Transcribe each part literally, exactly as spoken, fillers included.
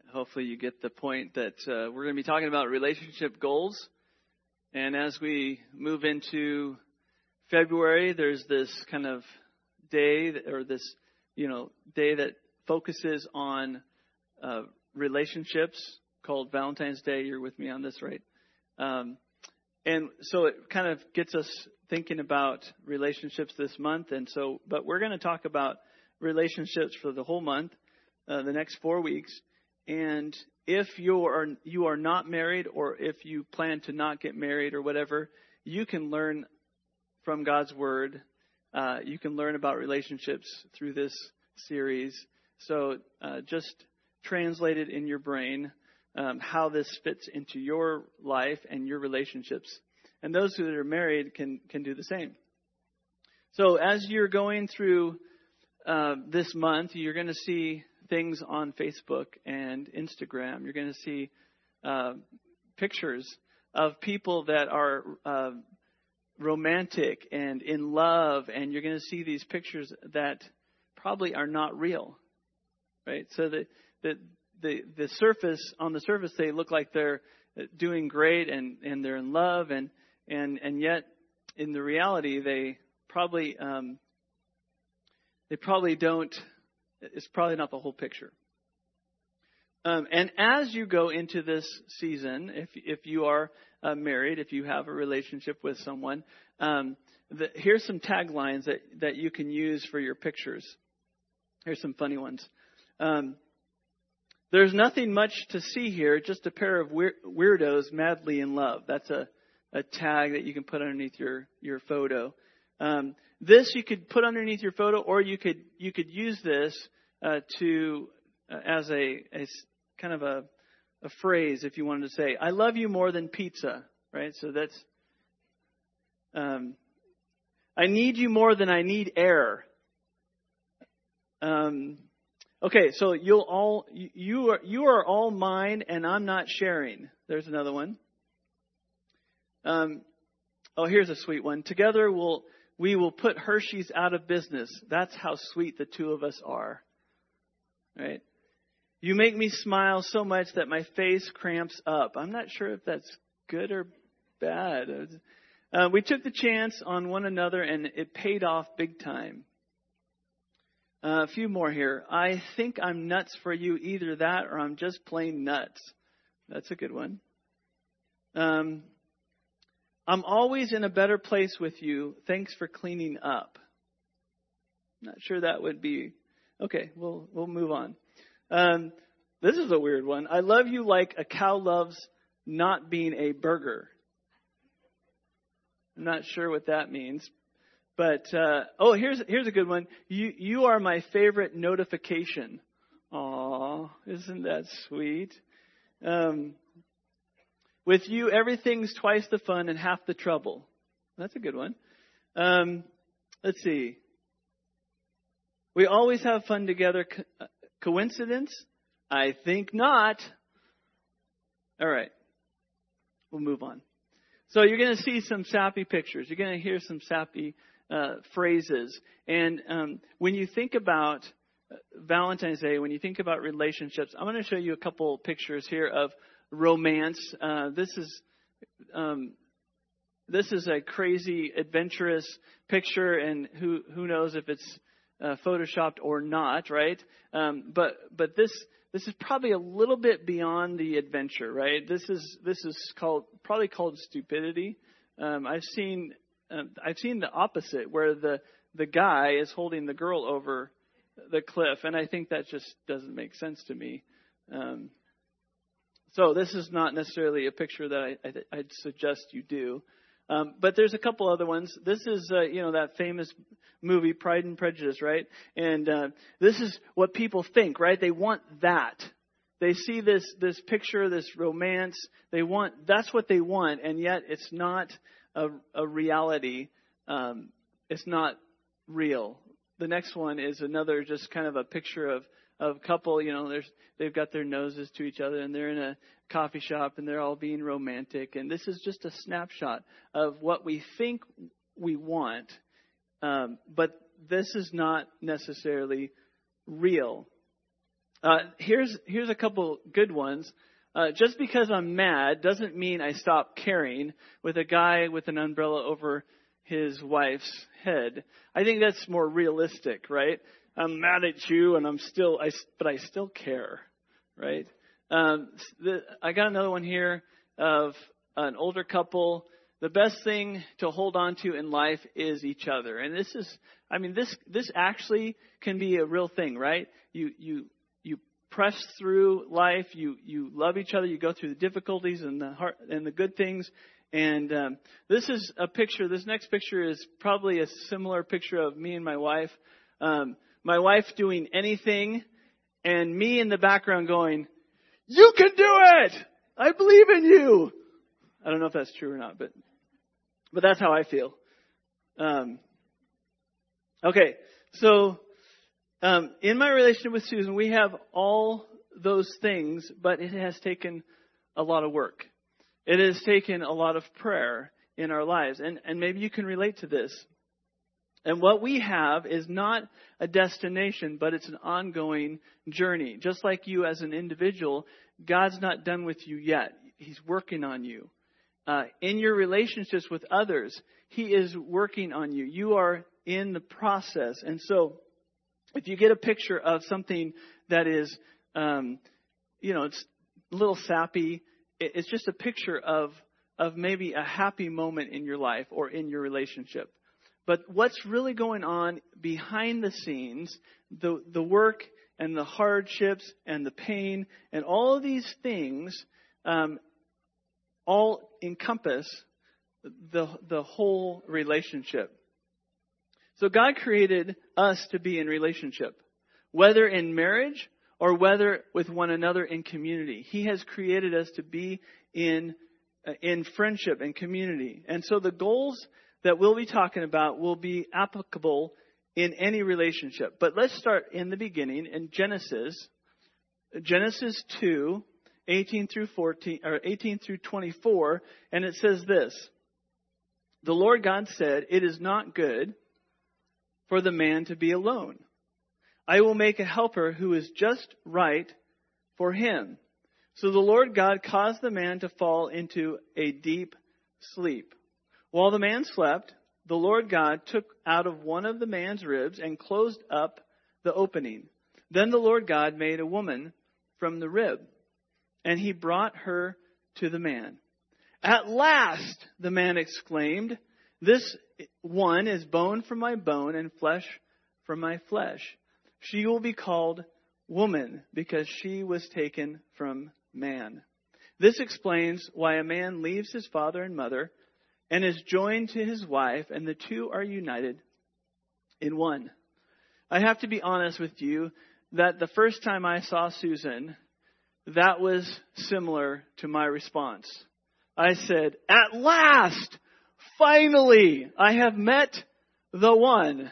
hopefully you get the point that uh, we're going to be talking about relationship goals. And as we move into February, there's this kind of day that, or this, you know, day that focuses on uh, relationships called Valentine's Day. You're with me on this, right? Um, and so it kind of gets us thinking about relationships this month. And so, but we're going to talk about relationships for the whole month, uh, the next four weeks. And if you are you are not married, or if you plan to not get married or whatever, you can learn from God's Word. Uh, you can learn about relationships through this series. So uh, just translate it in your brain, um, how this fits into your life and your relationships. And those who are married can, can do the same. So as you're going through uh, this month, you're going to see things on Facebook and Instagram. You're going to see uh, pictures of people that are uh, romantic and in love, and you're going to see these pictures that probably are not real, right? So the the the, the surface on the surface they look like they're doing great and, and they're in love, and and and yet in the reality they probably um, they probably don't. It's probably not the whole picture. Um, and as you go into this season, if if you are uh, married, if you have a relationship with someone, um, the, here's some taglines that, that you can use for your pictures. Here's some funny ones. Um, There's nothing much to see here, just a pair of weir- weirdos madly in love. That's a, a tag that you can put underneath your, your photo. Um, this you could put underneath your photo, or you could you could use this uh, to uh, as a, a kind of a, a phrase if you wanted to say, "I love you more than pizza," right? So that's um, I need you more than I need air. Um, okay, so you'll all you, you are you are all mine, and I'm not sharing. There's another one. Um, oh, here's a sweet one. Together we'll. We will put Hershey's out of business. That's how sweet the two of us are. Right? You make me smile so much that my face cramps up. I'm not sure if that's good or bad. Uh, we took the chance on one another, and it paid off big time. Uh, a few more here. I think I'm nuts for you. Either that or I'm just plain nuts. That's a good one. Um... I'm always in a better place with you. Thanks for cleaning up. Not sure that would be. Okay, we'll we'll move on. Um, this is a weird one. I love you like a cow loves not being a burger. I'm not sure what that means. But, uh, oh, here's here's a good one. You you are my favorite notification. Aw, isn't that sweet? Um With you, everything's twice the fun and half the trouble. That's a good one. Um, let's see. We always have fun together. Co- coincidence? I think not. All right. We'll move on. So you're going to see some sappy pictures. You're going to hear some sappy uh, phrases. And um, when you think about Valentine's Day, when you think about relationships, I'm going to show you a couple pictures here of romance. Uh, this is um, this is a crazy, adventurous picture, and who who knows if it's uh, photoshopped or not, right? Um, but but this this is probably a little bit beyond the adventure, right? This is this is called probably called stupidity. Um, I've seen uh, I've seen the opposite, where the the guy is holding the girl over the cliff, and I think that just doesn't make sense to me. Um, So this is not necessarily a picture that I, I, I'd suggest you do. Um, but there's a couple other ones. This is, uh, you know, that famous movie, Pride and Prejudice, right? And uh, this is what people think, right? They want that. They see this this picture, this romance. They want, that's what they want. And yet it's not a, a reality. Um, it's not real. The next one is another just kind of a picture of Of couple, you know, there's they've got their noses to each other, and they're in a coffee shop, and they're all being romantic. And this is just a snapshot of what we think we want, um, but this is not necessarily real. Uh, here's here's a couple good ones. Uh, just because I'm mad doesn't mean I stop caring with a guy with an umbrella over his wife's head. I think that's more realistic, right? I'm mad at you, and I'm still, I, but I still care, right? Um, the, I got another one here of an older couple. The best thing to hold on to in life is each other, and this is, I mean, this this actually can be a real thing, right? You you. Press through life. You you love each other. You go through the difficulties and the heart and the good things. And um, this is a picture. This next picture is probably a similar picture of me and my wife. Um, my wife doing anything, and me in the background going, "You can do it! I believe in you." I don't know if that's true or not, but but that's how I feel. Um, okay, so. Um, in my relationship with Susan, we have all those things, but it has taken a lot of work. It has taken a lot of prayer in our lives. And, and maybe you can relate to this. And what we have is not a destination, but it's an ongoing journey. Just like you as an individual, God's not done with you yet. He's working on you. Uh, in your relationships with others, He is working on you. You are in the process. And so, if you get a picture of something that is, um, you know, it's a little sappy, it's just a picture of of maybe a happy moment in your life or in your relationship. But what's really going on behind the scenes, the the work and the hardships and the pain and all of these things, um, all encompass the the whole relationship. So God created us to be in relationship, whether in marriage or whether with one another in community. He has created us to be in uh, in friendship and community. And so the goals that we'll be talking about will be applicable in any relationship. But let's start in the beginning in Genesis, Genesis two, eighteen through fourteen or eighteen through twenty-four, and it says this: "The Lord God said, 'It is not good for the man to be alone. I will make a helper who is just right for him.' So the Lord God caused the man to fall into a deep sleep. While the man slept, the Lord God took out of one of the man's ribs and closed up the opening. Then the Lord God made a woman from the rib, and He brought her to the man. 'At last,' the man exclaimed, 'this one is bone from my bone and flesh from my flesh. She will be called woman because she was taken from man.' This explains why a man leaves his father and mother and is joined to his wife, and the two are united in one." I have to be honest with you that the first time I saw Susan, that was similar to my response. I said, "At last! Finally, I have met the one."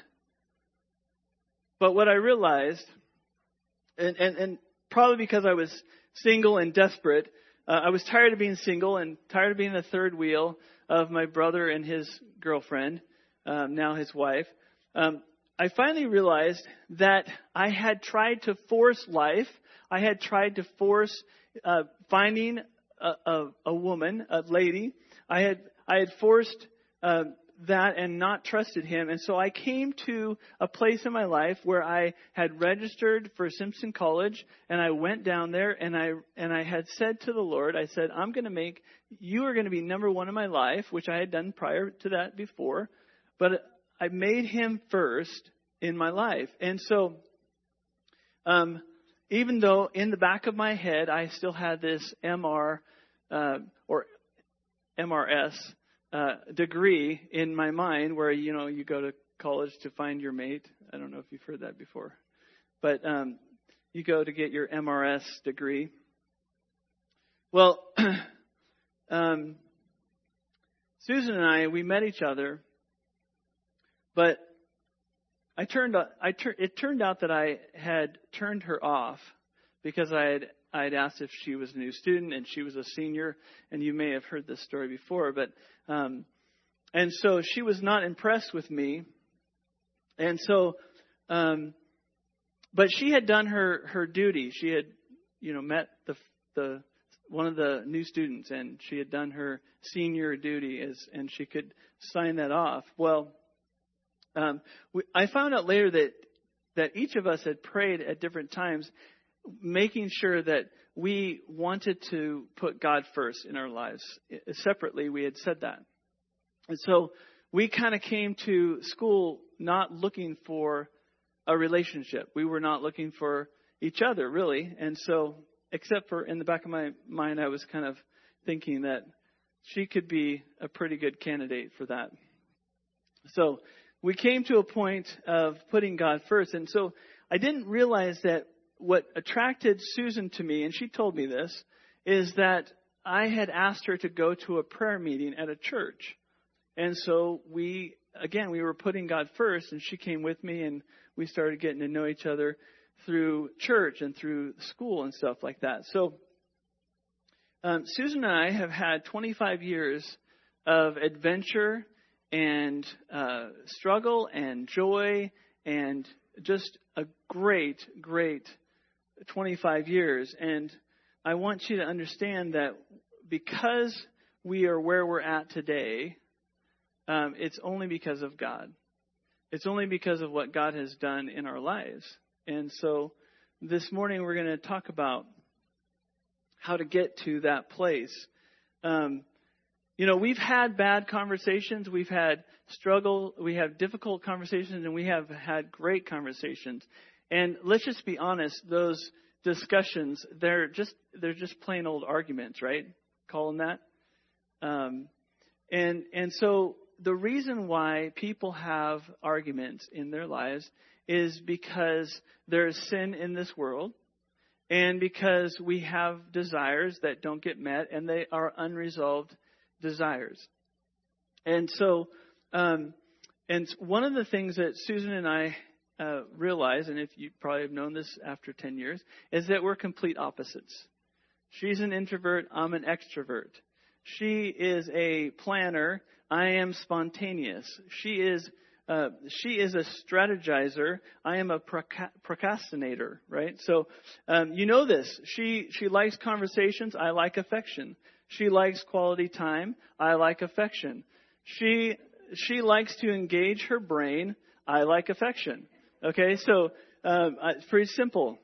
But what I realized, and, and, and probably because I was single and desperate, uh, I was tired of being single and tired of being the third wheel of my brother and his girlfriend, um, now his wife. Um, I finally realized that I had tried to force life. I had tried to force uh, finding a, a, a woman, a lady. I had I had forced uh, that and not trusted Him. And so I came to a place in my life where I had registered for Simpson College, and I went down there and I and I had said to the Lord, I said, "I'm going to make, you are going to be number one in my life," which I had done prior to that before. But I made Him first in my life. And so um, even though in the back of my head I still had this M R uh, or M R S Uh, degree in my mind where, you know, you go to college to find your mate. I don't know if you've heard that before. But um, you go to get your M R S degree. Well, um, Susan and I, we met each other. But I turned, I tur- it turned out that I had turned her off because I had I had asked if she was a new student, and she was a senior, and you may have heard this story before, but um, and so she was not impressed with me, and so um, but she had done her, her duty. She had, you know, met the the one of the new students, and she had done her senior duty, as and she could sign that off. Well, um, we, I found out later that that each of us had prayed at different times, making sure that we wanted to put God first in our lives. Separately, we had said that. And so we kind of came to school not looking for a relationship. We were not looking for each other, really. And so, except for in the back of my mind, I was kind of thinking that she could be a pretty good candidate for that. So we came to a point of putting God first. And so I didn't realize that what attracted Susan to me, and she told me this, is that I had asked her to go to a prayer meeting at a church. And so we, again, we were putting God first, and she came with me, and we started getting to know each other through church and through school and stuff like that. So um, Susan and I have had twenty-five years of adventure and uh, struggle and joy and just a great, great twenty-five years. And I want you to understand that because we are where we're at today, um, it's only because of God. It's only because of what God has done in our lives. And so this morning we're going to talk about how to get to that place. Um, you know, we've had bad conversations. We've had struggle. We have difficult conversations, and we have had great conversations. And let's just be honest, those discussions, they're just they're just plain old arguments, right? Call them that. Um, and and so the reason why people have arguments in their lives is because there's sin in this world, and because we have desires that don't get met, and they are unresolved desires. And so, um, and one of the things that Susan and I uh, realize, and if you probably have known this after ten years, is that we're complete opposites. She's an introvert. I'm an extrovert. She is a planner. I am spontaneous. She is uh, she is a strategizer. I am a proca- procrastinator, right? So um, you know this. She she likes conversations. I like affection. She likes quality time. I like affection. She she likes to engage her brain. I like affection. Okay, so um, it's pretty simple.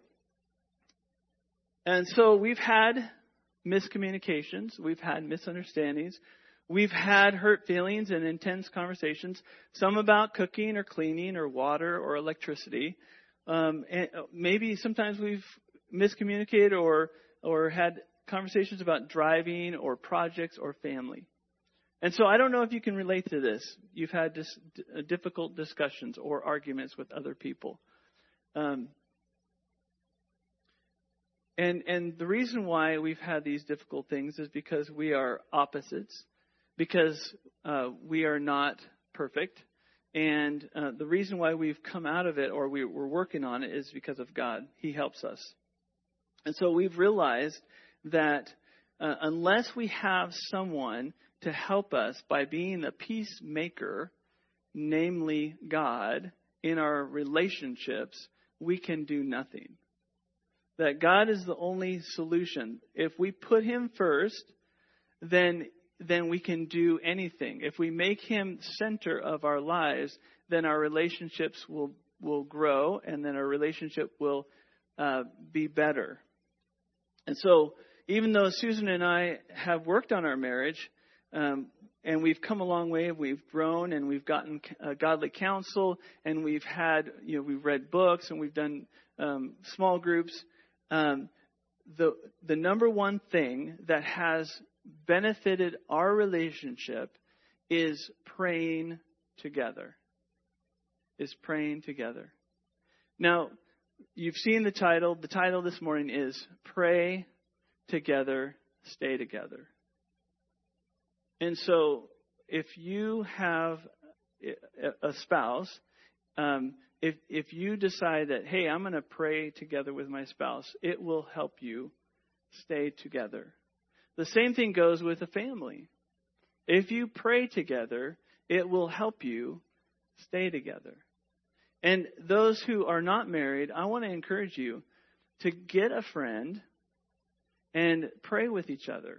And so we've had miscommunications. We've had misunderstandings. We've had hurt feelings and intense conversations, some about cooking or cleaning or water or electricity. Um, and maybe sometimes we've miscommunicated or or had conversations about driving or projects or family. And so I don't know if you can relate to this. You've had dis- difficult discussions or arguments with other people. Um, and and the reason why we've had these difficult things is because we are opposites, because uh, we are not perfect. And uh, the reason why we've come out of it, or we, we're working on it, is because of God. He helps us. And so we've realized that uh, unless we have someone to help us by being a peacemaker, namely God, in our relationships, we can do nothing. That God is the only solution. If we put Him first, then then we can do anything. If we make Him center of our lives, then our relationships will will grow, and then our relationship will uh, be better. And so, even though Susan and I have worked on our marriage, um, and we've come a long way, we've grown, and we've gotten uh, godly counsel, and we've had, you know, we've read books, and we've done um, small groups. Um, the the number one thing that has benefited our relationship is praying together. Is praying together. Now, you've seen the title. The title this morning is Pray Together, Stay Together. And so if you have a spouse, um, if if you decide that, hey, I'm going to pray together with my spouse, it will help you stay together. The same thing goes with a family. If you pray together, it will help you stay together. And those who are not married, I want to encourage you to get a friend and pray with each other.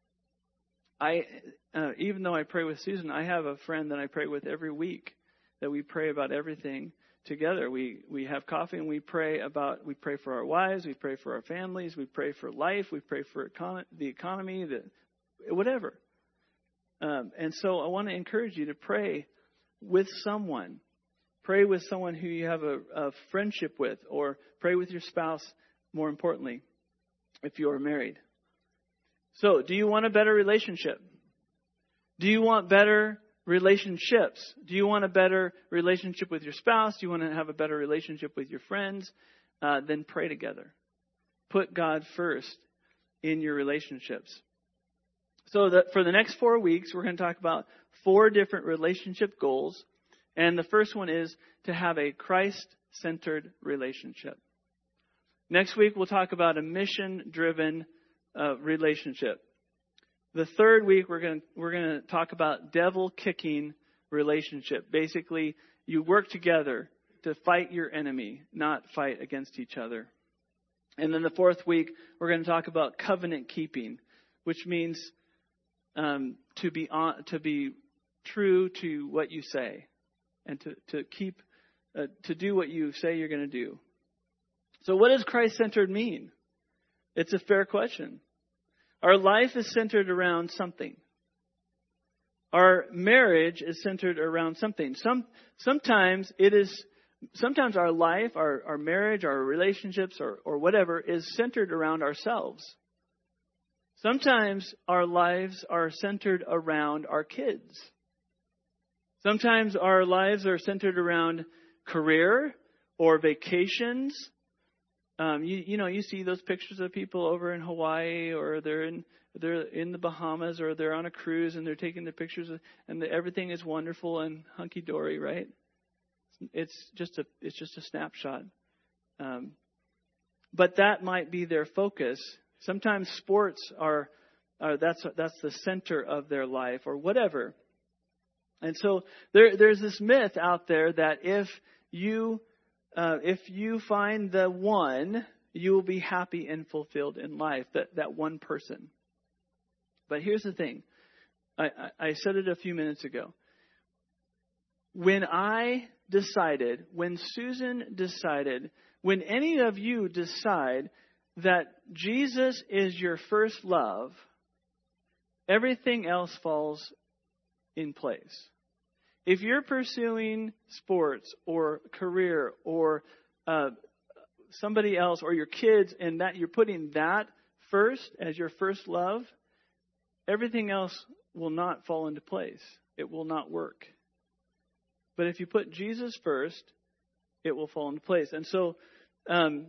I, uh, even though I pray with Susan, I have a friend that I pray with every week that we pray about everything together. We we have coffee and we pray about, we pray for our wives, we pray for our families, we pray for life, we pray for econ- the economy, the whatever. Um, and so I want to encourage you to pray with someone. Pray with someone who you have a, a friendship with, or pray with your spouse, more importantly, if you are married. So, do you want a better relationship? Do you want better relationships? Do you want a better relationship with your spouse? Do you want to have a better relationship with your friends? Uh, then pray together. Put God first in your relationships. So that for the next four weeks, we're going to talk about four different relationship goals. And the first one is to have a Christ-centered relationship. Next week, we'll talk about a mission-driven uh, relationship. The third week, we're going to, we're going to talk about devil-kicking relationship. Basically, you work together to fight your enemy, not fight against each other. And then the fourth week, we're going to talk about covenant keeping, which means um, to be on, to be true to what you say, and to to keep uh, to do what you say you're going to do. So, what does Christ-centered mean? It's a fair question. Our life is centered around something. Our marriage is centered around something. Some sometimes it is. Sometimes our life, our, our marriage, our relationships, or, or whatever, is centered around ourselves. Sometimes our lives are centered around our kids. Sometimes our lives are centered around career or vacations. Um, you, you know, you see those pictures of people over in Hawaii, or they're in they're in the Bahamas, or they're on a cruise and they're taking the pictures, of, and the, everything is wonderful and hunky dory, right? It's just a it's just a snapshot, um, but that might be their focus. Sometimes sports are, are that's that's the center of their life, or whatever. And so there there's this myth out there that if you uh, if you find the one, you will be happy and fulfilled in life. That that one person. But here's the thing. I, I, I said it a few minutes ago. When I decided, when Susan decided, when any of you decide that Jesus is your first love, everything else falls in place. If you're pursuing sports or career or uh, somebody else or your kids, and that you're putting that first as your first love, everything else will not fall into place. It will not work. But if you put Jesus first, it will fall into place. And so, um,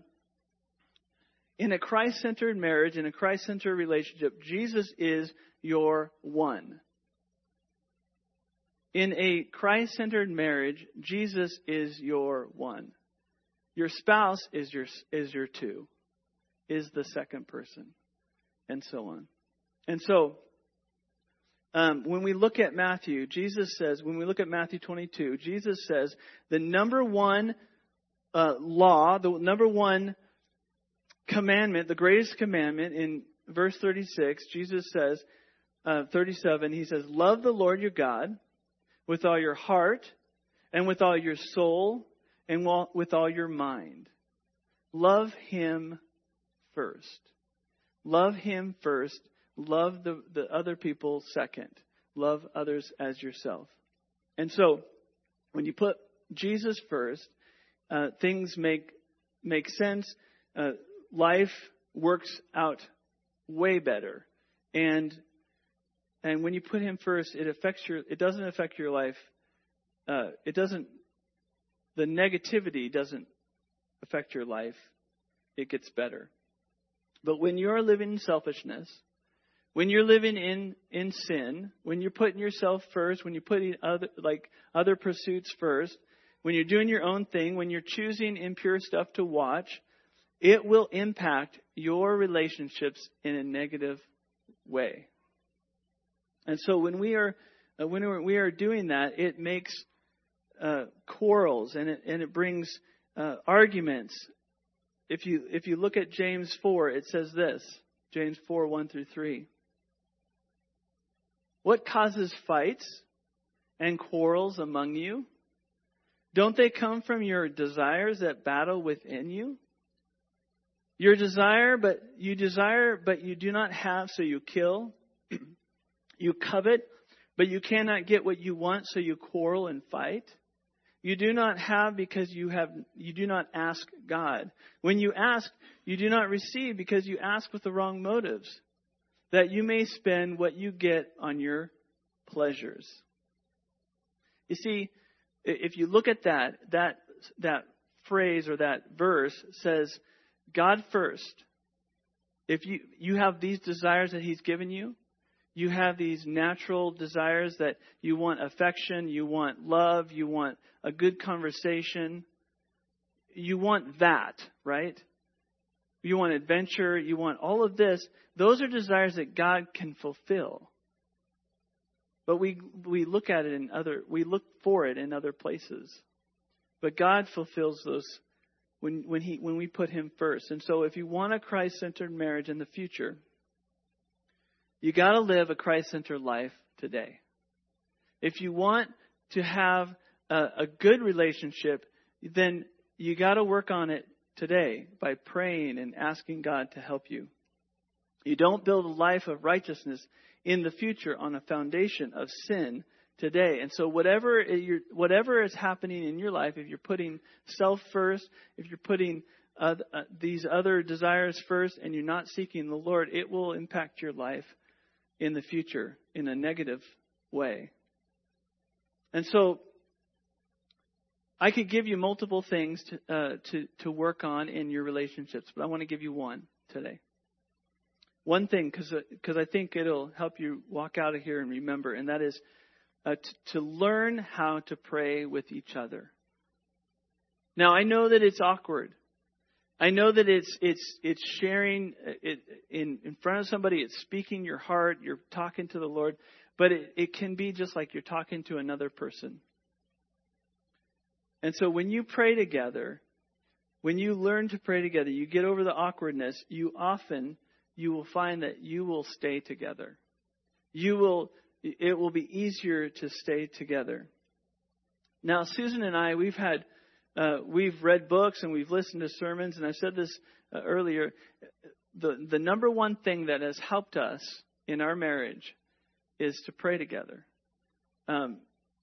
in a Christ-centered marriage, in a Christ-centered relationship, Jesus is your one. In a Christ-centered marriage, Jesus is your one. Your spouse is your is your two, is the second person, and so on. And so, Um, when we look at Matthew, Jesus says, when we look at Matthew twenty-two, Jesus says the number one uh, law, the number one commandment, the greatest commandment in verse thirty-six, Jesus says, uh, thirty-seven, he says, love the Lord your God with all your heart and with all your soul and with all your mind. Love him first. Love him first. Love the, the other people second. Love others as yourself. And so, when you put Jesus first, uh, things make make sense. Uh, life works out way better. And and when you put him first, it affects your. It doesn't affect your life. Uh, it doesn't. The negativity doesn't affect your life. It gets better. But when you're living in selfishness, when you're living in, in sin, when you're putting yourself first, when you're putting other like other pursuits first, when you're doing your own thing, when you're choosing impure stuff to watch, it will impact your relationships in a negative way. And so when we are when we are doing that, it makes uh, quarrels, and it, and it brings uh, arguments. If you if you look at James four, it says this, James four, one through three. What causes fights and quarrels among you? Don't they come from your desires that battle within you? Your desire, but you desire, but you do not have, so you kill. You covet, but you cannot get what you want, so you quarrel and fight. You do not have because you have you do not ask God. When you ask, you do not receive because you ask with the wrong motives, that you may spend what you get on your pleasures. You see, if you look at that, that that phrase or that verse says, God first. If you, you have these desires that He's given you, you have these natural desires that you want affection, you want love, you want a good conversation. You want that, right? You want adventure, you want all of this. Those are desires that God can fulfill. But we we look at it in other, we look for it in other places. But God fulfills those when when he when we put Him first. And so if you want a Christ-centered marriage in the future, you got to live a Christ-centered life today. If you want to have a, a good relationship, then you got to work on it today by praying and asking God to help you. You don't build a life of righteousness in the future on a foundation of sin today. And so whatever you're, whatever is happening in your life, if you're putting self first, if you're putting uh, uh, these other desires first and you're not seeking the Lord, it will impact your life in the future in a negative way. And so I could give you multiple things to, uh, to, to work on in your relationships, but I want to give you one today. One thing, because because I think it'll help you walk out of here and remember, and that is uh, t- to learn how to pray with each other. Now, I know that it's awkward. I know that it's it's it's sharing it in, in front of somebody. It's speaking your heart. You're talking to the Lord. But it, it can be just like you're talking to another person. And so when you pray together, when you learn to pray together, you get over the awkwardness, you often, you will find that you will stay together. You will, it will be easier to stay together. Now, Susan and I, we've had, uh, we've read books and we've listened to sermons, and I said this uh, earlier, the, the number one thing that has helped us in our marriage is to pray together. Um,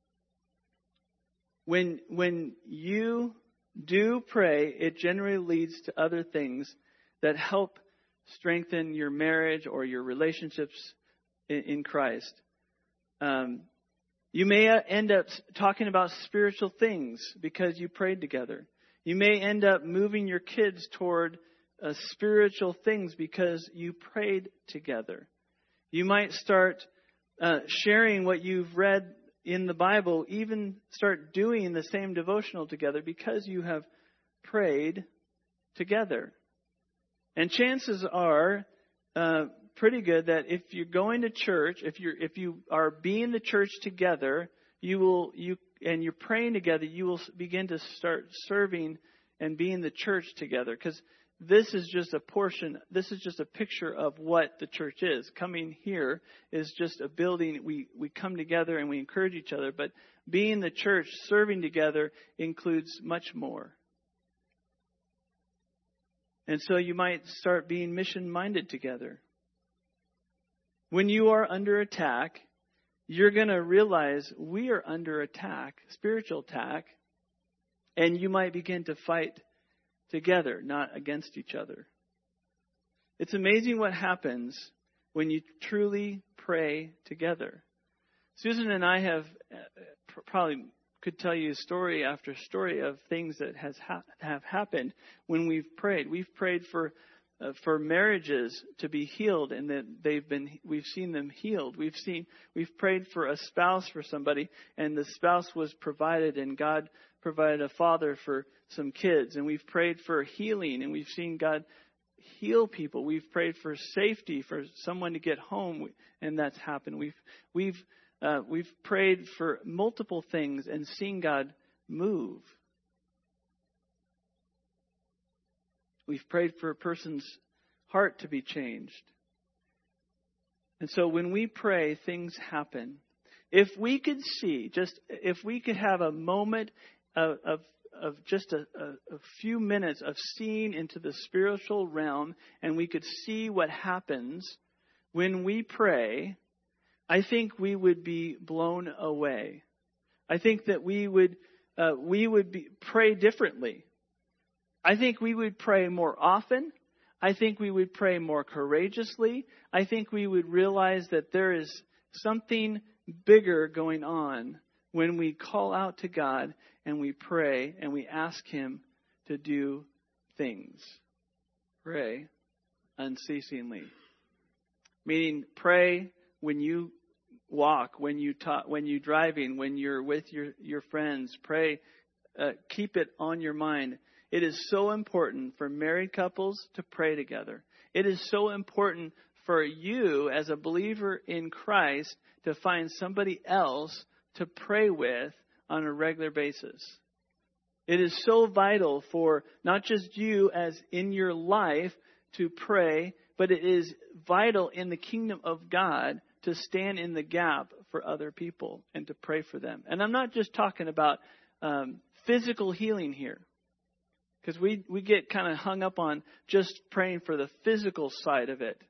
when when you do pray, it generally leads to other things that help strengthen your marriage or your relationships in, in Christ. Um, you may end up talking about spiritual things because you prayed together. You may end up moving your kids toward uh, spiritual things because you prayed together. You might start Uh, sharing what you've read in the Bible, even start doing the same devotional together because you have prayed together. And chances are uh, pretty good that if you're going to church, if you're if you are being the church together, you will you and you're praying together, you will begin to start serving and being the church together, because this is just a portion, this is just a picture of what the church is. Coming here is just a building. We, we come together and we encourage each other. But being the church, serving together, includes much more. And so you might start being mission-minded together. When you are under attack, you're going to realize we are under attack, spiritual attack, and you might begin to fight together, not against each other. It's amazing what happens when you truly pray together. Susan and I have uh, probably could tell you story after story of things that has ha- have happened when we've prayed. We've prayed for uh, for marriages to be healed, and that they've been we've seen them healed. We've seen we've prayed for a spouse for somebody, and the spouse was provided, and God provided a father for some kids. And we've prayed for healing, and we've seen God heal people. We've prayed for safety for someone to get home, and that's happened. We've we've uh, we've prayed for multiple things and seen God move. We've prayed for a person's heart to be changed. And so when we pray, things happen. If we could see, just if we could have a moment of, of, of just a, a, a few minutes of seeing into the spiritual realm, and we could see what happens when we pray, I think we would be blown away. I think that we would uh, we would be, pray differently. I think we would pray more often. I think we would pray more courageously. I think we would realize that there is something bigger going on when we call out to God and we pray and we ask Him to do things. Pray unceasingly. Meaning pray when you walk, when you talk, when you're driving, when you're with your, your friends. Pray. Uh, keep it on your mind. It is so important for married couples to pray together. It is so important for you as a believer in Christ to find somebody else to pray with on a regular basis. It is so vital for not just you as in your life to pray, but it is vital in the kingdom of God to stand in the gap for other people and to pray for them. And I'm not just talking about um, physical healing here. Because we, we get kind of hung up on just praying for the physical side of it.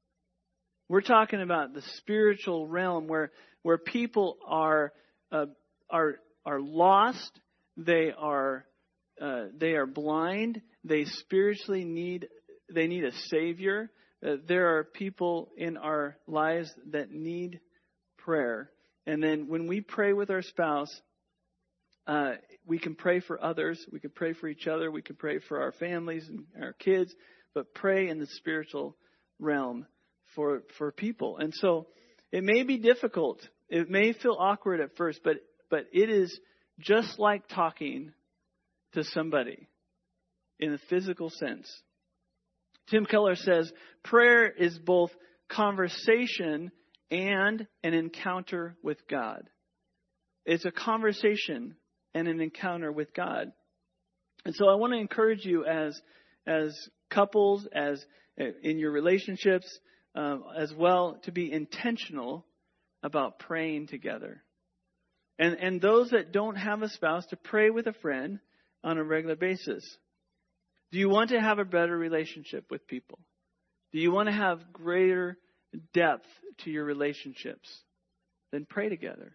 We're talking about the spiritual realm where where people are uh, are are lost, they are uh, they are blind, they spiritually need they need a savior. Uh, there are people in our lives that need prayer, and then when we pray with our spouse. Uh, we can pray for others. We can pray for each other. We can pray for our families and our kids. But pray in the spiritual realm for for people. And so it may be difficult. It may feel awkward at first. But, but it is just like talking to somebody in a physical sense. Tim Keller says prayer is both conversation and an encounter with God. It's a conversation and an encounter with God. And so I want to encourage you as as couples, as in your relationships, uh, as well, to be intentional about praying together. And and those that don't have a spouse, to pray with a friend on a regular basis. Do you want to have a better relationship with people? Do you want to have greater depth to your relationships? Then pray together.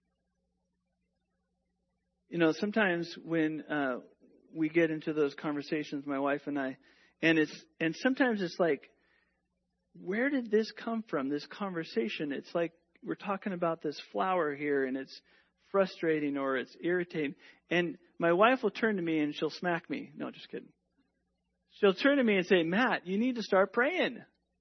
You know, sometimes when uh, we get into those conversations, my wife and I, and it's and sometimes it's like, where did this come from? This conversation? It's like we're talking about this flower here, and it's frustrating or it's irritating. And my wife will turn to me and she'll smack me. No, just kidding. She'll turn to me and say, "Matt, you need to start praying,"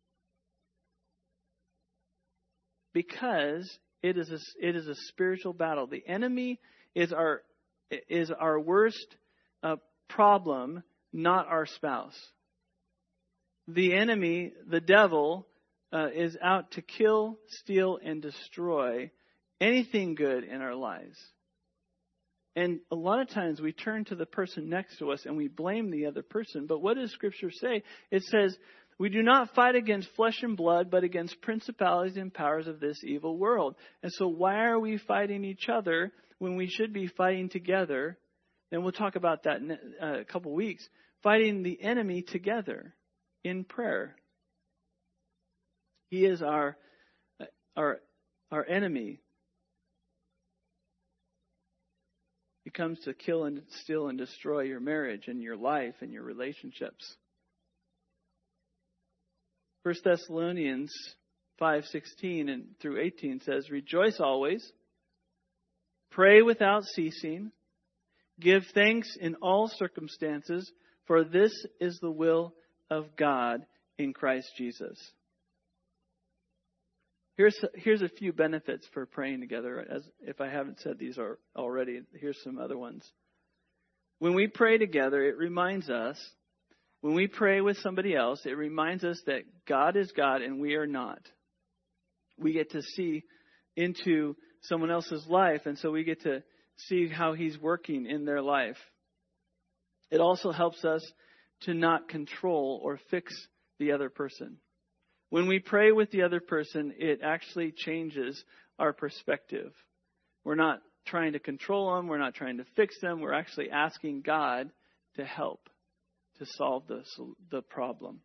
because it is a it is a spiritual battle. The enemy is our is our worst uh, problem, not our spouse. The enemy, the devil, uh, is out to kill, steal, and destroy anything good in our lives. And a lot of times we turn to the person next to us and we blame the other person. But what does Scripture say? It says, we do not fight against flesh and blood, but against principalities and powers of this evil world. And so why are we fighting each other when we should be fighting together? And we'll talk about that in a couple weeks. Fighting the enemy together in prayer. He is our our our enemy. He comes to kill and steal and destroy your marriage and your life and your relationships. First Thessalonians five sixteen and through eighteen says, "Rejoice always, pray without ceasing, give thanks in all circumstances, for this is the will of God in Christ Jesus." Here's here's a few benefits for praying together. As if I haven't said these already, here's some other ones. When we pray together, it reminds us, when we pray with somebody else, it reminds us that God is God and we are not. We get to see into someone else's life, and so we get to see how He's working in their life. It also helps us to not control or fix the other person. When we pray with the other person, it actually changes our perspective. We're not trying to control them. We're not trying to fix them. We're actually asking God to help to solve the, the problem.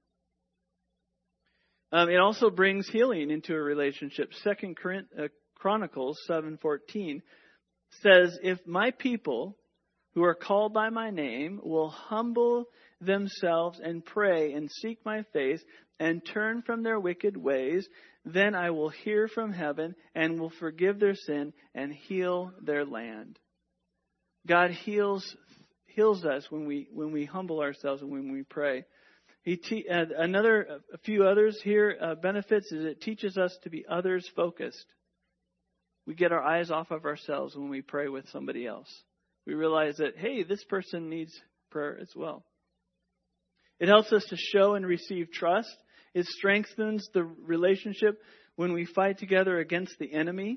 Um, it also brings healing into a relationship. Second Chronicles seven fourteen says, if my people who are called by my name will humble themselves and pray and seek my face and turn from their wicked ways, then I will hear from heaven and will forgive their sin and heal their land. God heals heals us when we when we humble ourselves and when we pray. He te- uh, another a few others here uh, benefits is it teaches us to be others focused. We get our eyes off of ourselves when we pray with somebody else. We realize that, hey, this person needs prayer as well. It helps us to show and receive trust. It strengthens the relationship when we fight together against the enemy.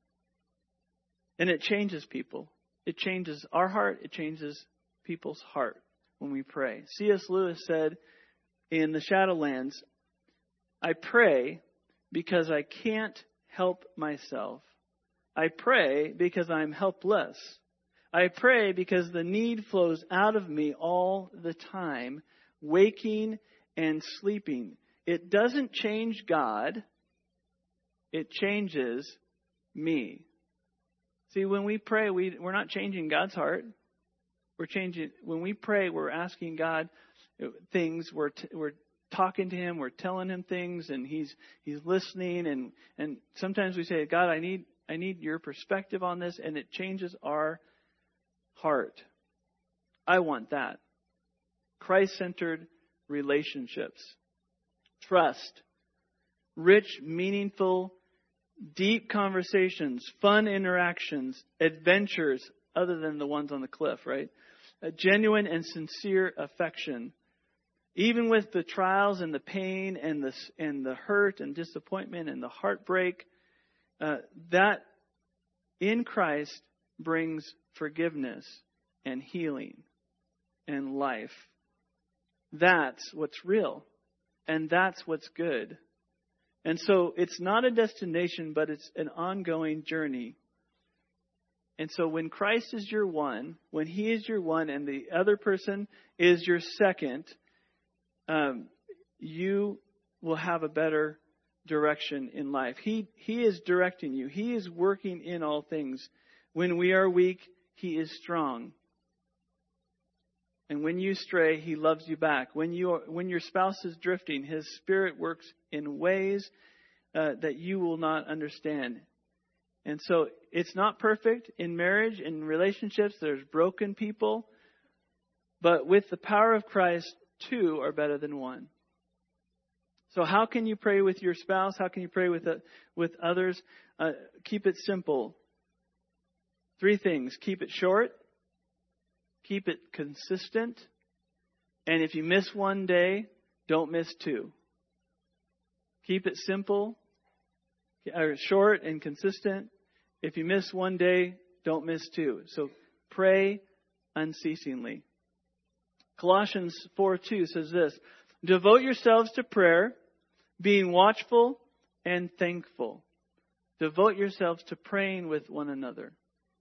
And it changes people. It changes our heart. It changes people's heart when we pray. C S Lewis said in The Shadowlands, I pray because I can't help myself. I pray because I'm helpless. I pray because the need flows out of me all the time, waking and sleeping. It doesn't change God. It changes me. See, when we pray, we, we're not changing God's heart. We're changing, when we pray, we're asking God things. We're, t- we're talking to Him. We're telling Him things, and He's, He's listening. And, and sometimes we say, God, I need, I need your perspective on this. And it changes our heart. I want that. Christ-centered relationships. Trust. Rich, meaningful, deep conversations, fun interactions, adventures, other than the ones on the cliff, right? A genuine and sincere affection. Even with the trials and the pain and the, and the hurt and disappointment and the heartbreak, uh, that in Christ brings forgiveness and healing and life. That's what's real. And that's what's good. And so it's not a destination, but it's an ongoing journey. And so when Christ is your one, when He is your one and the other person is your second, um, you will have a better direction in life. He, he is directing you. He is working in all things. When we are weak, He is strong. And when you stray, He loves you back. When you are, when your spouse is drifting, His Spirit works in ways uh, that you will not understand. And so it's not perfect in marriage, in relationships. There's broken people. But with the power of Christ, two are better than one. So how can you pray with your spouse? How can you pray with, uh, with others? Uh, keep it simple. Three things. Keep it short. Keep it consistent. And if you miss one day, don't miss two. Keep it simple, or short and consistent. If you miss one day, don't miss two. So pray unceasingly. Colossians four two says this, devote yourselves to prayer, being watchful and thankful. Devote yourselves to praying with one another.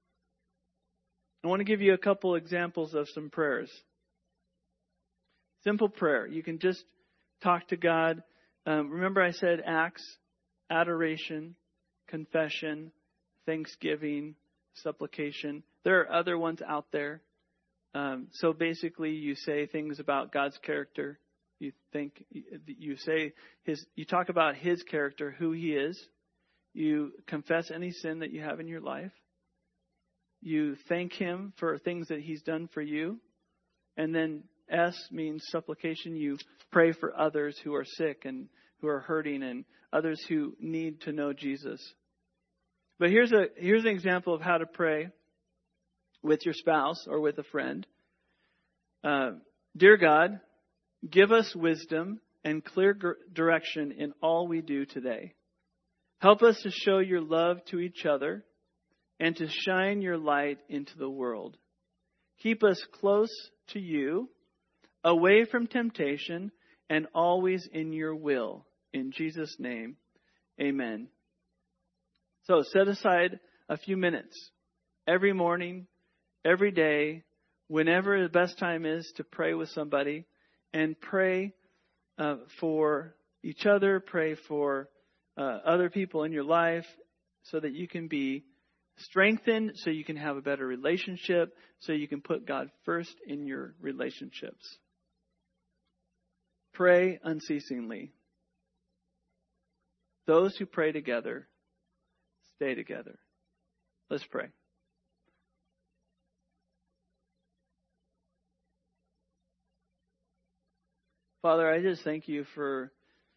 I want to give you a couple examples of some prayers. Simple prayer. You can just talk to God. Um, remember I said acts, adoration, confession, thanksgiving, supplication. There are other ones out there. Um, so basically you say things about God's character. You think, you say his, you talk about His character, who He is. You confess any sin that you have in your life. You thank Him for things that He's done for you. And then S means supplication. You pray for others who are sick and who are hurting and others who need to know Jesus. But here's a here's an example of how to pray with your spouse or with a friend. Uh, Dear God, give us wisdom and clear gr- direction in all we do today. Help us to show your love to each other and to shine your light into the world. Keep us close to you, away from temptation, and always in your will. In Jesus' name, amen. So set aside a few minutes every morning, every day, whenever the best time is to pray with somebody, and pray uh, for each other, pray for uh, other people in your life so that you can be strengthened, so you can have a better relationship, so you can put God first in your relationships. Pray unceasingly. Those who pray together stay together. Let's pray. Father, I just thank you for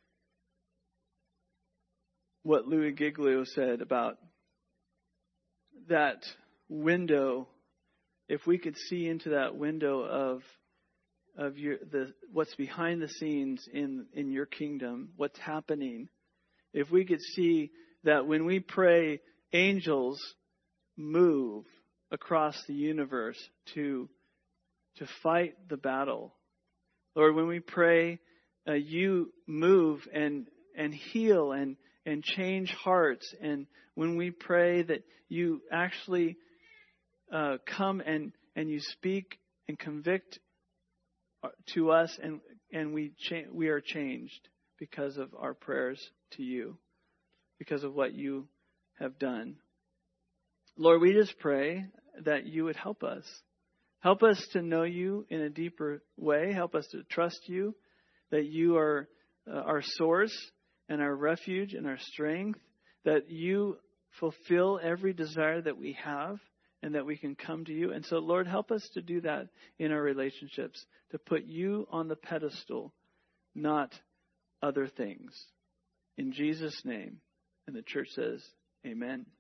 what Louis Giglio said about that window. If we could see into that window of of your the what's behind the scenes in in your kingdom, what's happening, if we could see that when we pray, angels move across the universe to to fight the battle. Lord, when we pray, uh, you move and and heal and and change hearts. And when we pray, that you actually uh, come and and you speak and convict to us, and and we cha- we are changed because of our prayers to you, because of what you have done. Lord, we just pray that you would help us. Help us to know you in a deeper way. Help us to trust you, that you are uh, our source and our refuge and our strength, that you fulfill every desire that we have and that we can come to you. And so, Lord, help us to do that in our relationships, to put you on the pedestal, not other things. In Jesus' name. And the church says, amen.